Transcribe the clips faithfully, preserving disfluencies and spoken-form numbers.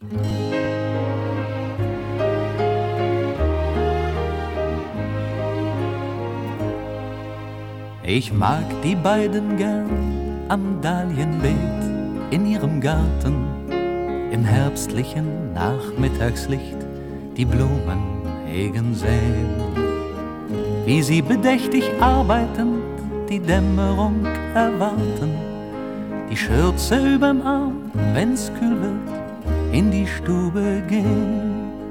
Ich mag die beiden gern am Dahlienbeet in ihrem Garten, im herbstlichen Nachmittagslicht die Blumen hegen sehen, wie sie bedächtig arbeitend die Dämmerung erwarten, die Schürze überm Arm, wenn's kühl wird, in die Stube gehen.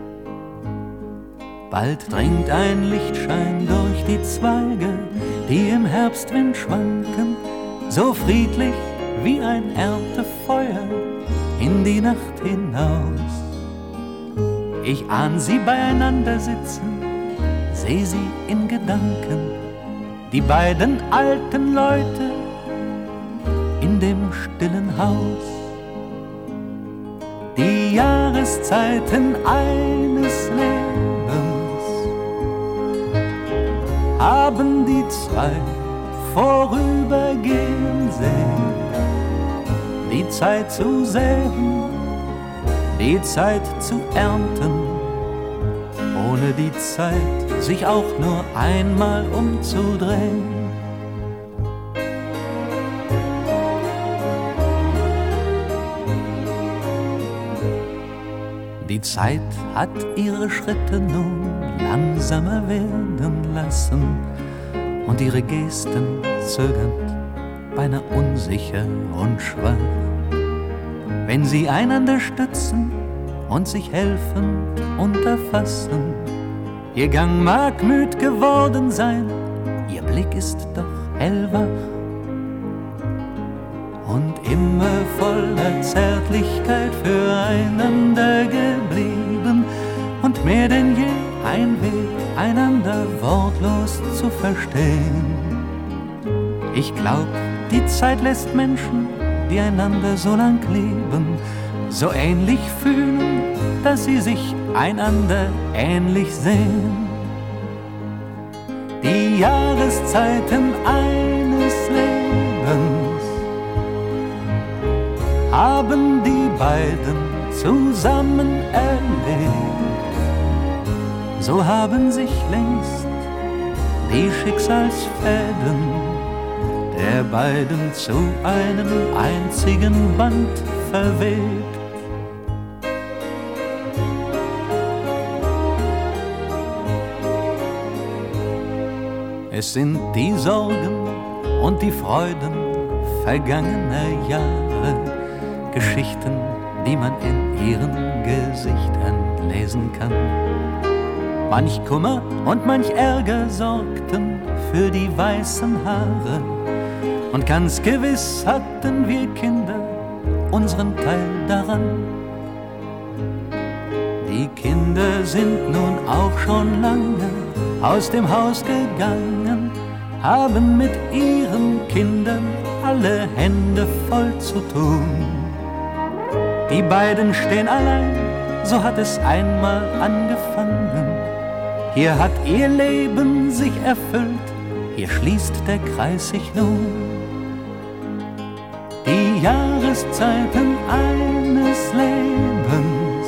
Bald dringt ein Lichtschein durch die Zweige, die im Herbstwind schwanken, so friedlich wie ein Erntefeuer in die Nacht hinaus. Ich ahn sie beieinander sitzen, seh sie in Gedanken, die beiden alten Leute in dem stillen Haus. Die Jahreszeiten eines Lebens haben die zwei vorübergehen sehen. Die Zeit zu säen, die Zeit zu ernten, ohne die Zeit sich auch nur einmal umzudrehen. Die Zeit hat ihre Schritte nun langsamer werden lassen und ihre Gesten zögernd, beinahe unsicher und schwach. Wenn sie einander stützen und sich helfend unterfassen, ihr Gang mag müd geworden sein, ihr Blick ist doch hellwach und immer voller Zärtlichkeit füreinander geblieben und mehr denn je ein Weg, einander wortlos zu verstehen. Ich glaub, die Zeit lässt Menschen, die einander so lang lieben, so ähnlich fühlen, dass sie sich einander ähnlich sehen. Die Jahreszeiten eines Lebens haben die beiden zusammen erlebt. So haben sich längst die Schicksalsfäden der beiden zu einem einzigen Band verwebt. Es sind die Sorgen und die Freuden vergangener Jahre, Geschichten, die man in ihren Gesichtern lesen kann. Manch Kummer und manch Ärger sorgten für die weißen Haare, und ganz gewiss hatten wir Kinder unseren Teil daran. Die Kinder sind nun auch schon lange aus dem Haus gegangen, haben mit ihren Kindern alle Hände voll zu tun. Die beiden stehen allein, so hat es einmal angefangen. Hier hat ihr Leben sich erfüllt, hier schließt der Kreis sich nun. Die Jahreszeiten eines Lebens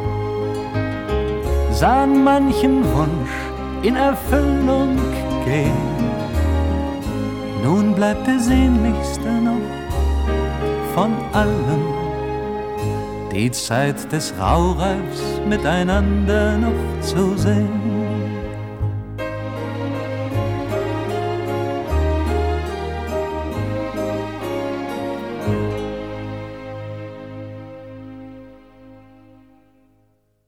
sahen manchen Wunsch in Erfüllung gehen. Nun bleibt der sehnlichste noch von allen, die Zeit des Rauhreifs miteinander noch zu sehen.